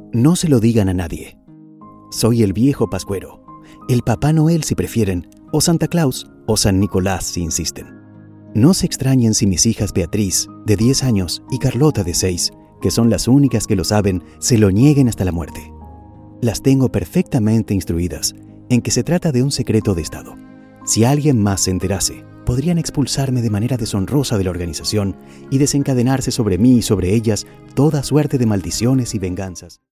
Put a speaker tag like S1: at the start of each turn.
S1: No se lo digan a nadie. Soy el viejo Pascuero, el Papá Noel si prefieren, o Santa Claus, o San Nicolás si insisten. No se extrañen si mis hijas Beatriz, de 10 años, y Carlota, de 6, que son las únicas que lo saben, se lo nieguen hasta la muerte. Las tengo perfectamente instruidas en que se trata de un secreto de Estado. Si alguien más se enterase, podrían expulsarme de manera deshonrosa de la organización y desencadenarse sobre mí y sobre ellas toda suerte de maldiciones y venganzas.